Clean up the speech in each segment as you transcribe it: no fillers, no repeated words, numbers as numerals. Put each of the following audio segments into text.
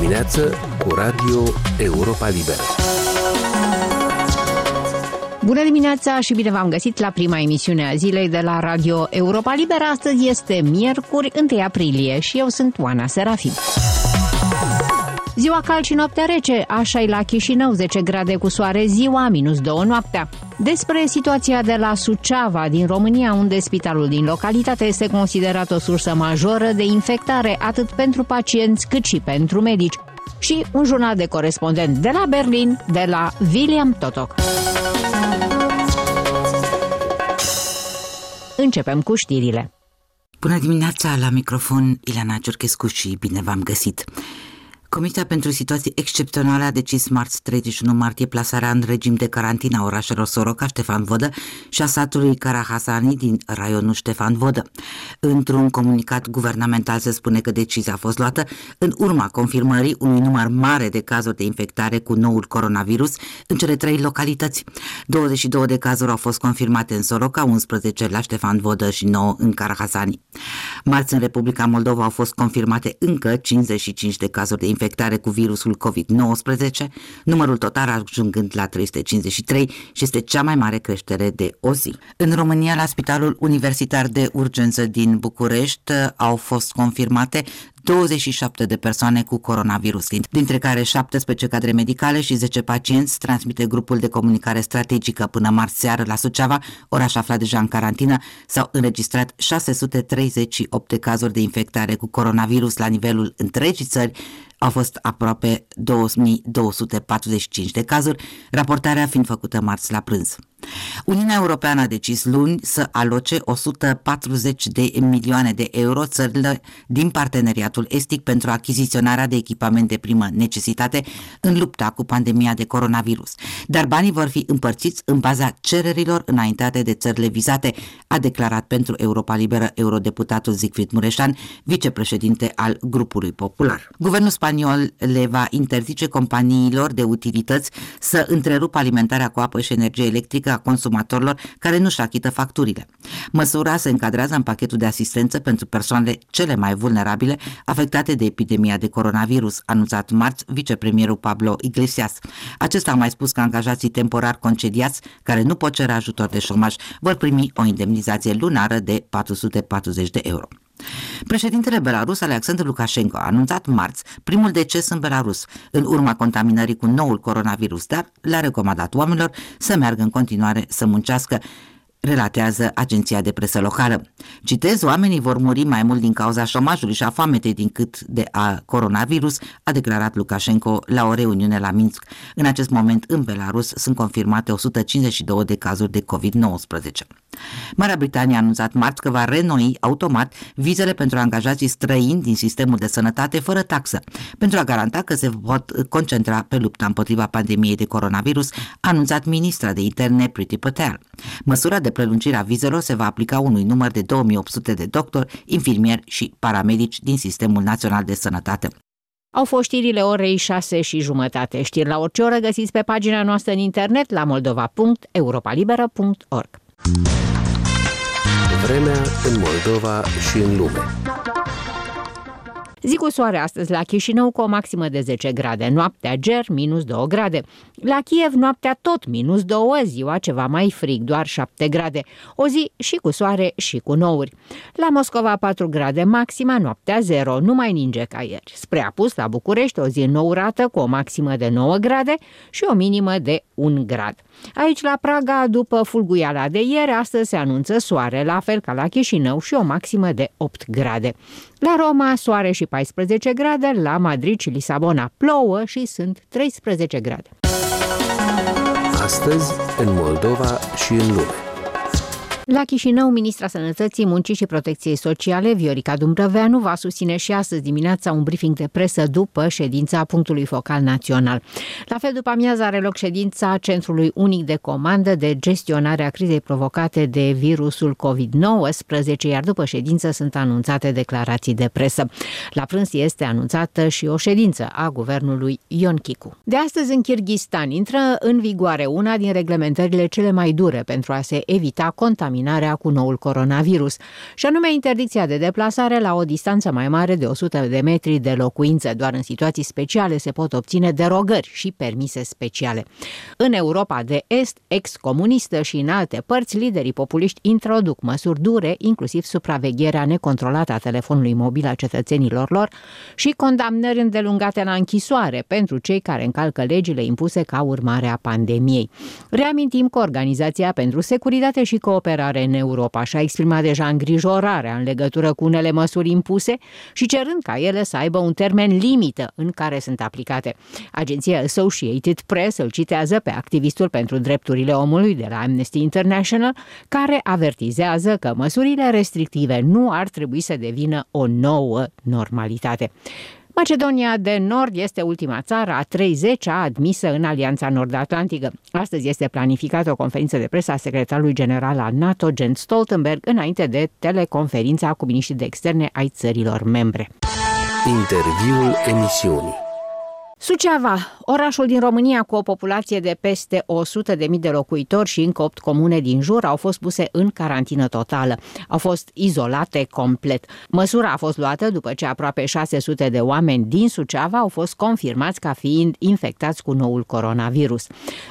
dimineață cu Radio Europa Liberă. Bună dimineața și bine v-am găsit la prima emisiune a zilei de la Radio Europa Liberă. Astăzi este miercuri, 1 aprilie și eu sunt Oana Serafim. Ziua cald și noaptea rece, așa e la Chișinău, 10 grade cu soare ziua, -2 noaptea. Despre situația de la Suceava din România, unde spitalul din localitate este considerat o sursă majoră de infectare, atât pentru pacienți cât și pentru medici. Și un jurnal de corespondent de la Berlin, de la William Totok. Începem cu știrile. Bună dimineața, la microfon Ileana Ciorchescu și bine v-am găsit. Comisia pentru situații excepționale a decis marți 31 martie plasarea în regim de carantină a orașelor Soroca, Ștefan Vodă și a satului Karahasani din raionul Ștefan Vodă. Într-un comunicat guvernamental se spune că decizia a fost luată în urma confirmării unui număr mare de cazuri de infectare cu noul coronavirus în cele 3 localități. 22 de cazuri au fost confirmate în Soroca, 11 la Ștefan Vodă și 9 în Karahasani. Marți în Republica Moldova au fost confirmate încă 55 de cazuri de infectare cu virusul COVID-19, numărul total ajungând la 353 și este cea mai mare creștere de o zi. În România, la Spitalul Universitar de Urgență din București au fost confirmate 27 de persoane cu coronavirus, dintre care 17 cadre medicale și 10 pacienți, transmite grupul de comunicare strategică. Până marți seară la Suceava, oraș aflat deja în carantină, s-au înregistrat 638 de cazuri de infectare cu coronavirus la nivelul întregii țări. Au fost aproape 2245 de cazuri, raportarea fiind făcută marți la prânz. Uniunea Europeană a decis luni să aloce 140 de milioane de euro țările din parteneriatul estic pentru achiziționarea de echipament de primă necesitate în lupta cu pandemia de coronavirus. Dar banii vor fi împărțiți în baza cererilor înaintate de țările vizate, a declarat pentru Europa Liberă eurodeputatul Siegfried Mureșan, vicepreședinte al grupului popular. Guvernul spaniol le va interzice companiilor de utilități să întrerupă alimentarea cu apă și energie electrică a consumatorilor care nu-și achită facturile. Măsura se încadrează în pachetul de asistență pentru persoanele cele mai vulnerabile afectate de epidemia de coronavirus, anunțat marți vicepremierul Pablo Iglesias. Acesta a mai spus că angajații temporar concediați care nu pot cere ajutor de șomaj vor primi o indemnizație lunară de 440 de euro. Președintele Belarus, Alexandru Lukashenko, a anunțat marți primul deces în Belarus în urma contaminării cu noul coronavirus, dar le-a recomandat oamenilor să meargă în continuare să muncească, relatează agenția de presă locală. Citez, oamenii vor muri mai mult din cauza șomajului și a foametei decât de a coronavirus, a declarat Lukashenko la o reuniune la Minsk. În acest moment, în Belarus, sunt confirmate 152 de cazuri de COVID-19. Marea Britanie a anunțat marți că va reînnoi automat vizele pentru angajații străini din sistemul de sănătate fără taxă, pentru a garanta că se pot concentra pe lupta împotriva pandemiei de coronavirus, a anunțat ministra de interne Priti Patel. Măsura de prelungire a vizelor se va aplica unui număr de 2800 de doctori, infirmieri și paramedici din Sistemul Național de Sănătate. Au fost știrile orei 6:30. Știri la orice oră găsiți pe pagina noastră în internet la moldova.europalibera.org. Vremea în Moldova și în lume. Zi cu soare astăzi la Chișinău cu o maximă de 10 grade, noaptea ger, -2 grade. La Kiev noaptea tot -2, ziua ceva mai frig, doar 7 grade. O zi și cu soare și cu nouri. La Moscova 4 grade maxima, noaptea 0, nu mai ninge ca ieri. Spre apus la București o zi înnourată cu o maximă de 9 grade și o minimă de 1 grad. Aici la Praga, după fulguiala de ieri, astăzi se anunță soare, la fel ca la Chișinău și o maximă de 8 grade. La Roma, soare și 14 grade, la Madrid și Lisabona plouă și sunt 13 grade. Astăzi, în Moldova și în lume. La Chișinău, ministra Sănătății, Muncii și Protecției Sociale, Viorica Dumbrăveanu, va susține și astăzi dimineața un briefing de presă după ședința punctului focal național. La fel, după amiază are loc ședința Centrului Unic de Comandă de gestionare a crizei provocate de virusul COVID-19, iar după ședință sunt anunțate declarații de presă. La prânz este anunțată și o ședință a guvernului Ion Chicu. De astăzi, în Kirghistan, intră în vigoare una din reglementările cele mai dure pentru a se evita contaminarea contaminarea cu noul coronavirus, și anume interdicția de deplasare la o distanță mai mare de 100 de metri de locuință. Doar în situații speciale se pot obține derogări și permise speciale. În Europa de Est, ex-comunistă și în alte părți, liderii populiști introduc măsuri dure, inclusiv supravegherea necontrolată a telefonului mobil a cetățenilor lor și condamnări îndelungate la închisoare pentru cei care încalcă legile impuse ca urmare a pandemiei. Reamintim că Organizația pentru Securitate și Cooperare în Europa și-a exprimat deja îngrijorarea în legătură cu unele măsuri impuse și cerând ca ele să aibă un termen limită în care sunt aplicate. Agenția Associated Press îl citează pe activistul pentru drepturile omului de la Amnesty International, care avertizează că măsurile restrictive nu ar trebui să devină o nouă normalitate. Macedonia de Nord este ultima țară a 30-a admisă în Alianța Nord-Atlantică. Astăzi este planificată o conferință de presă a secretarului general al NATO, Jens Stoltenberg, înainte de teleconferința cu miniștrii de externe ai țărilor membre. Interviul emisiunii. Suceava, orașul din România cu o populație de peste 100.000 de locuitori și încă 8 comune din jur au fost puse în carantină totală. Au fost izolate complet. Măsura a fost luată după ce aproape 600 de oameni din Suceava au fost confirmați ca fiind infectați cu noul coronavirus.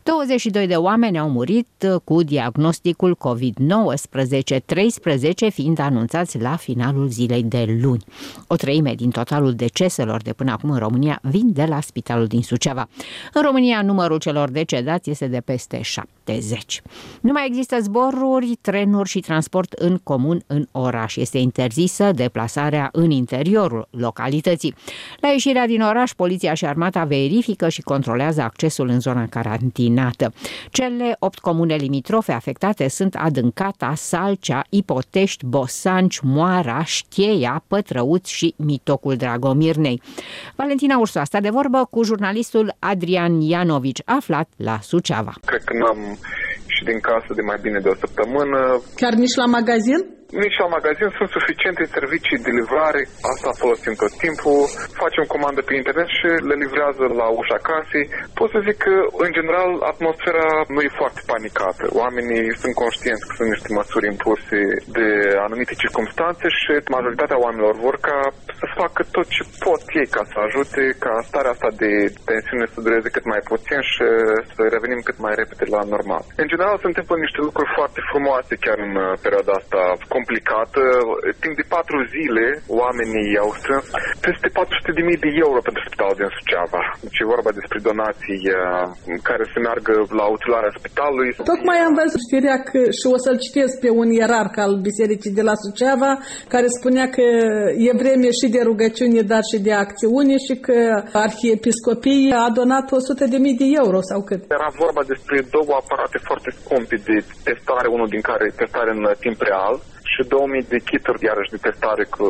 22 de oameni au murit cu diagnosticul COVID-19, 13 fiind anunțați la finalul zilei de luni. O treime din totalul deceselor de până acum în România vin de la spitalul din Suceava. În România, numărul celor decedați este de peste 70. Nu mai există zboruri, trenuri și transport în comun în oraș. Este interzisă deplasarea în interiorul localității. La ieșirea din oraș, poliția și armata verifică și controlează accesul în zona carantinată. Cele 8 comune limitrofe afectate sunt Adâncata, Salcea, Ipotești, Bosanci, Moara, Șcheia, Pătrăuți și Mitocul Dragomirnei. Valentina Ursu a stat de vorbă cu jurnalistul Adrian Ianovici, aflat la Suceava. Cred că n-am și din casă de mai bine de o săptămână. Chiar nici la magazin? Nici la magazin sunt suficiente servicii de livrare, asta folosim tot timpul, facem comandă pe internet și le livrează la ușa casei. Pot să zic că, în general, atmosfera nu e foarte panicată. Oamenii sunt conștienți că sunt niște măsuri impuse de anumite circumstanțe și majoritatea oamenilor vor ca să facă tot ce pot ei ca să ajute ca starea asta de tensiune să dureze cât mai puțin și să revenim cât mai repede la normal. În general, se întâmplă niște lucruri foarte frumoase chiar în perioada asta complicată. Timp de 4 zile, oamenii au strâns peste 400.000 de euro pentru spitalul din Suceava. Deci e vorba despre donații care se meargă la utilarea spitalului. Tocmai am văzut știrea și o să-l citesc pe un ierarh al bisericii de la Suceava, care spunea că e vreme și de rugăciune, dar și de acțiune și că arhiepiscopia a donat 100.000 de euro sau cât. Era vorba despre 2 aparate foarte scumpe de testare, unul din care testare în timp real și 2000 de kituri iarăși de testare cu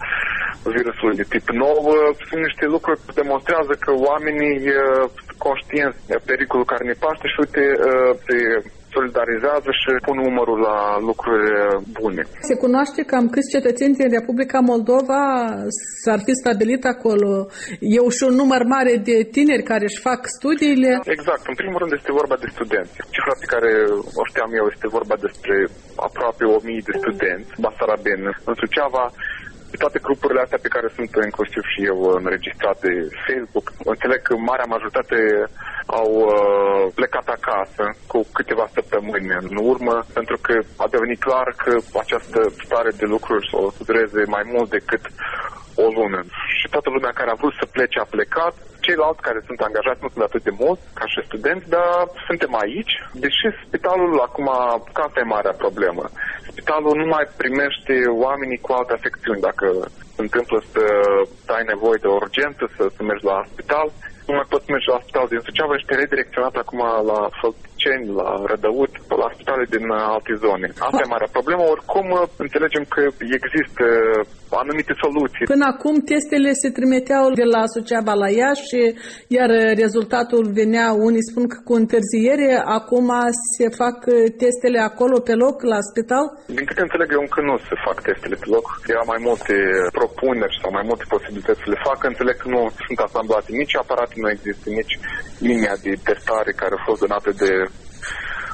virusul de tip nou. Sunt niște lucruri care demonstrează că oamenii sunt conștienți de pericolul care ne paște și uite, se solidarizează și pun numărul la lucruri bune. Se cunoaște cam câți cetățeni din Republica Moldova s-ar fi stabilit acolo? E și un număr mare de tineri care își fac studiile? Exact. În primul rând este vorba de studenți. Cifra pe care o știam eu este vorba despre aproape 1000 de studenți, basarabeni, în Suceava. De toate grupurile astea pe care sunt inclusiv și eu înregistrat de Facebook, înțeleg că marea majoritate au plecat acasă cu câteva săptămâni în urmă, pentru că a devenit clar că această stare de lucruri o să dureze mai mult decât o lună. Și toată lumea care a vrut să plece a plecat. Ceilalți care sunt angajați nu sunt atât de mulți ca și studenți, dar suntem aici. Deși spitalul acum, că asta e marea problemă. Spitalul nu mai primește oamenii cu alte afecțiuni. Dacă se întâmplă să ai nevoie de urgență, să mergi la spital, nu mai poți merge la spital din Suceava, ești redirecționat acum la Fălticeni, la Rădăut, la spitale din alte zone. Asta e marea problemă. Oricum, înțelegem că există anumite soluții. Până acum, testele se trimiteau de la Suceava la Iași, iar rezultatul venea, unii spun că cu întârziere, acum se fac testele acolo pe loc, la spital? Din câte înțeleg eu, încă nu se fac testele pe loc. Era mai multe propuneri sau mai multe posibilități să le facă. Înțeleg că nu sunt asamblate nici aparate, nu există nici linia de testare care a fost donată de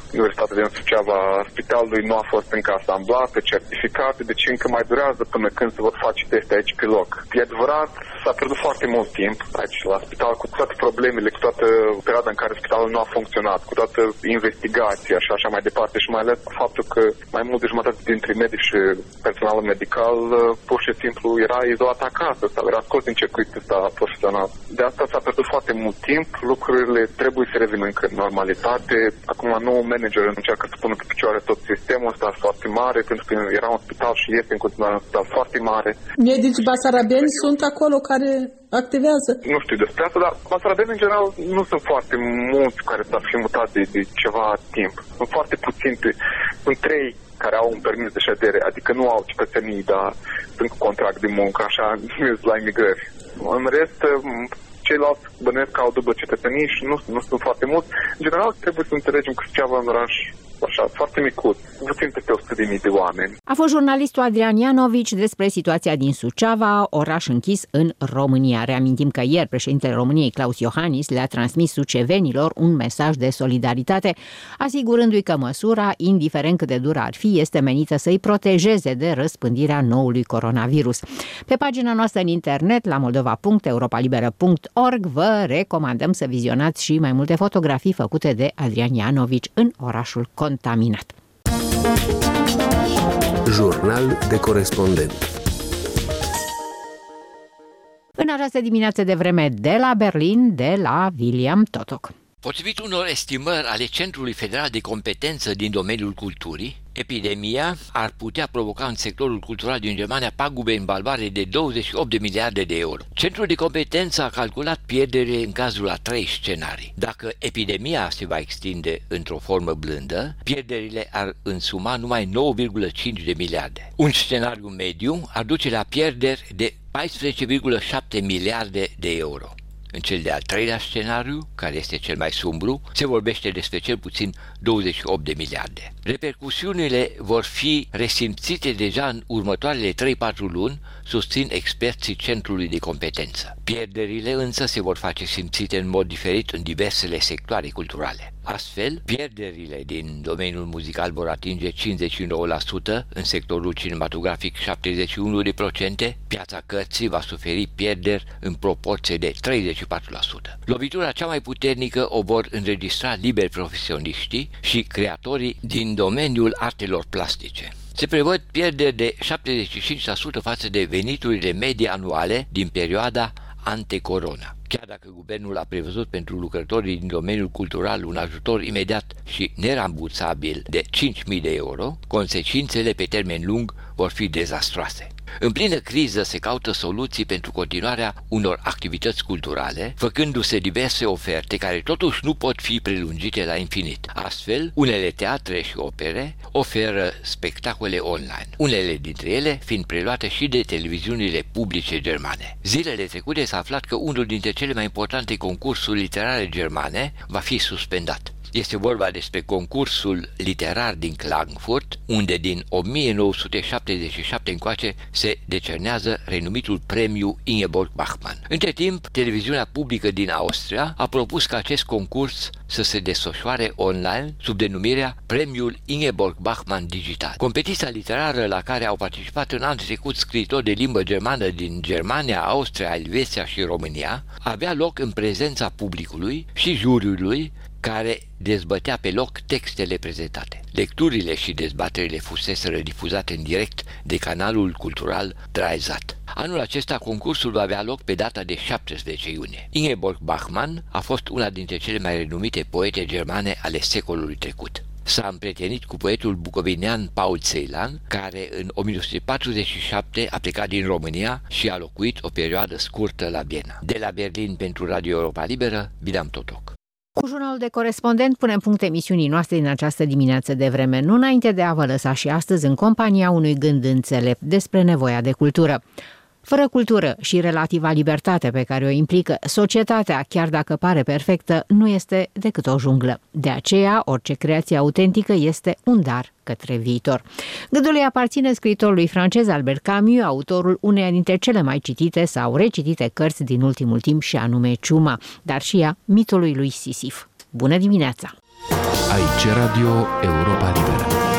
Universitatea din Suceava, spitalului nu a fost încă asamblată, certificate, deci încă mai durează până când se vor face teste aici pe loc. E adevărat, s-a pierdut foarte mult timp aici la spital, cu toate problemele, cu toată perioada în care spitalul nu a funcționat, cu toată investigația și așa mai departe și mai ales cu faptul că mai mult de jumătate dintre medici și personalul medical pur și simplu era izolat acasă sau era scos din circuitul ăsta profesional. De asta s-a pierdut foarte mult timp, lucrurile trebuie să revină încă în normalitate. Acum nou manager încearcă să pună pe picioare tot sistemul ăsta foarte mare, pentru că era un spital și este în continuare un spital foarte mare. Medici basarabeni sunt acolo care activează? Nu știu despre asta, dar basarabeni în general nu sunt foarte mulți care s-ar fi mutat de ceva timp. Sunt foarte puțini, sunt 3 care au un permis de ședere, adică nu au cetățenii, dar sunt cu contract de muncă, așa, la imigrări. În rest, ceilalți bănuiesc că au dublă cetățenii și nu sunt foarte mulți. În general, trebuie să înțelegem că Suceava în oraș așa, foarte micuț, puțin peste 100.000 de oameni. A fost jurnalistul Adrian Ianovici despre situația din Suceava, oraș închis în România. Reamintim că ieri președintele României, Klaus Iohannis, le-a transmis sucevenilor un mesaj de solidaritate, asigurându-i că măsura, indiferent cât de dură ar fi, este menită să-i protejeze de răspândirea noului coronavirus. Pe pagina noastră în internet, la moldova.europalibera.org, vă recomandăm să vizionați și mai multe fotografii făcute de Adrian Ianovici în orașul contaminat. Jurnal de corespondent. În această dimineață de vreme de la Berlin, de la William Totok. Potrivit unor estimări ale Centrului Federal de Competență din domeniul culturii, epidemia ar putea provoca în sectorul cultural din Germania pagube în valoare de 28 de miliarde de euro. Centrul de Competență a calculat pierdere în cazul a 3 scenarii. Dacă epidemia se va extinde într-o formă blândă, pierderile ar însuma numai 9,5 de miliarde. Un scenariu mediu ar duce la pierderi de 14,7 miliarde de euro. În cel de-al 3-lea scenariu, care este cel mai sumbru, se vorbește despre cel puțin 28 de miliarde. Repercusiunile vor fi resimțite deja în următoarele 3-4 luni, susțin experții Centrului de Competență. Pierderile însă se vor face simțite în mod diferit în diversele sectoare culturale. Astfel, pierderile din domeniul muzical vor atinge 59%, în sectorul cinematografic 71%, piața cărții va suferi pierderi în proporție de 34%. Lovitura cea mai puternică o vor înregistra liberi profesioniștii și creatorii din domeniul artelor plastice. Se prevăd pierderi de 75% față de veniturile medii anuale din perioada ante-corona. Chiar dacă guvernul a prevăzut pentru lucrătorii din domeniul cultural un ajutor imediat și nerambursabil de 5.000 de euro, consecințele pe termen lung vor fi dezastroase. În plină criză se caută soluții pentru continuarea unor activități culturale, făcându-se diverse oferte care totuși nu pot fi prelungite la infinit. Astfel, unele teatre și opere oferă spectacole online, unele dintre ele fiind preluate și de televiziunile publice germane. Zilele trecute s-a aflat că unul dintre cele mai importante concursuri literare germane va fi suspendat. Este vorba despre concursul literar din Klagenfurt, unde din 1977 încoace se decernează renumitul premiu Ingeborg Bachmann. Între timp, televiziunea publică din Austria a propus ca acest concurs să se desfășoare online sub denumirea Premiul Ingeborg Bachmann Digital. Competiția literară la care au participat în anul trecut scriitori de limbă germană din Germania, Austria, Elveția și România avea loc în prezența publicului și juriului care dezbătea pe loc textele prezentate. Lecturile și dezbaterile fuseseră difuzate în direct de canalul cultural Dreisat. Anul acesta concursul va avea loc pe data de 17 iunie. Ingeborg Bachmann a fost una dintre cele mai renumite poete germane ale secolului trecut. S-a împrietenit cu poetul bucovinean Paul Celan, care în 1947 a plecat din România și a locuit o perioadă scurtă la Viena. De la Berlin pentru Radio Europa Liberă, William Totok. Cu jurnalul de corespondent punem punct emisiunii noastre din această dimineață de vreme, nu înainte de a vă lăsa și astăzi în compania unui gând înțelept despre nevoia de cultură. Fără cultură și relativa libertate pe care o implică societatea, chiar dacă pare perfectă, nu este decât o junglă. De aceea, orice creație autentică este un dar către viitor. Gândul îi aparține scriitorului francez Albert Camus, autorul uneia dintre cele mai citite sau recitite cărți din ultimul timp și anume Ciuma, dar și ea mitului lui Sisif. Bună dimineața! Aici Radio Europa Liberă.